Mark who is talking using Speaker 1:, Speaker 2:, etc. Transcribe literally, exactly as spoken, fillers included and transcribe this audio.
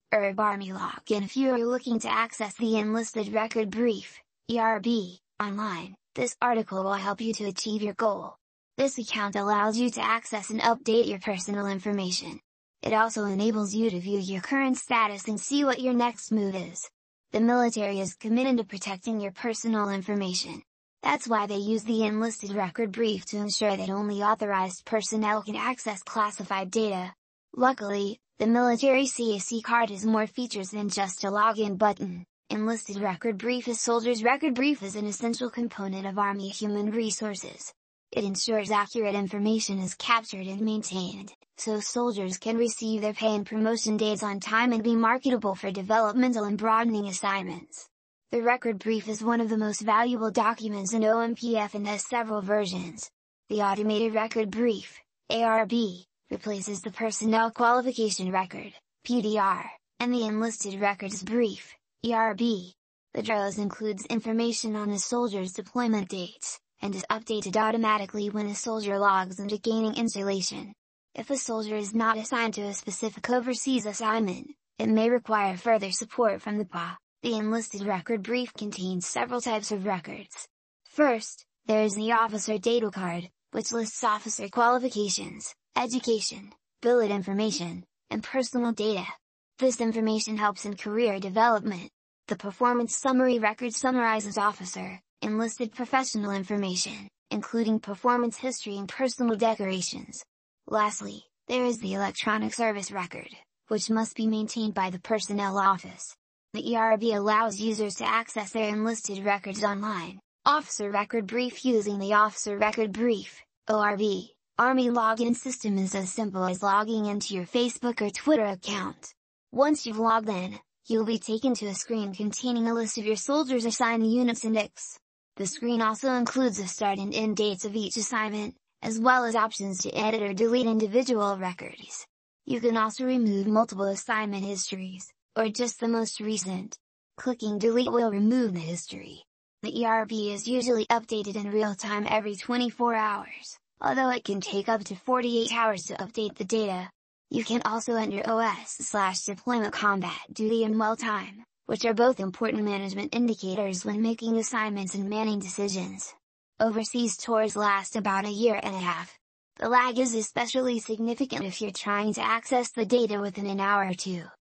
Speaker 1: E R B Army Login. If you are looking to access the Enlisted Record Brief, E R B, online, this article will help you to achieve your goal. This account allows you to access and update your personal information. It also enables you to view your current status and see what your next move is. The military is committed to protecting your personal information. That's why they use the Enlisted Record Brief to ensure that only authorized personnel can access classified data. Luckily, the military C A C card has more features than just a login button. Enlisted Record Brief. A soldier's record brief is an essential component of Army human resources. It ensures accurate information is captured and maintained, so soldiers can receive their pay and promotion dates on time and be marketable for developmental and broadening assignments. The record brief is one of the most valuable documents in O M P F and has several versions. The Automated Record Brief, A R B, replaces the Personnel Qualification Record, P D R, and the Enlisted Records Brief, E R B. The D R O S includes information on a soldier's deployment dates, and is updated automatically when a soldier logs into gaining installation. If a soldier is not assigned to a specific overseas assignment, it may require further support from the P A. The Enlisted Record Brief contains several types of records. First, there is the Officer Data Card, which lists officer qualifications, education, billet information, and personal data. This information helps in career development. The Performance Summary Record summarizes officer, enlisted professional information, including performance history and personal decorations. Lastly, there is the Electronic Service Record, which must be maintained by the Personnel Office. The E R B allows users to access their enlisted records online. Officer Record Brief. Using the Officer Record Brief, O R B, Army login system is as simple as logging into your Facebook or Twitter account. Once you've logged in, you'll be taken to a screen containing a list of your soldiers assigned units and I Cs. The screen also includes the start and end dates of each assignment, as well as options to edit or delete individual records. You can also remove multiple assignment histories, or just the most recent. Clicking delete will remove the history. The E R B is usually updated in real time every twenty-four hours, although it can take up to forty-eight hours to update the data. You can also enter O S slash deployment combat duty and well time, which are both important management indicators when making assignments and manning decisions. Overseas tours last about a year and a half. The lag is especially significant if you're trying to access the data within an hour or two.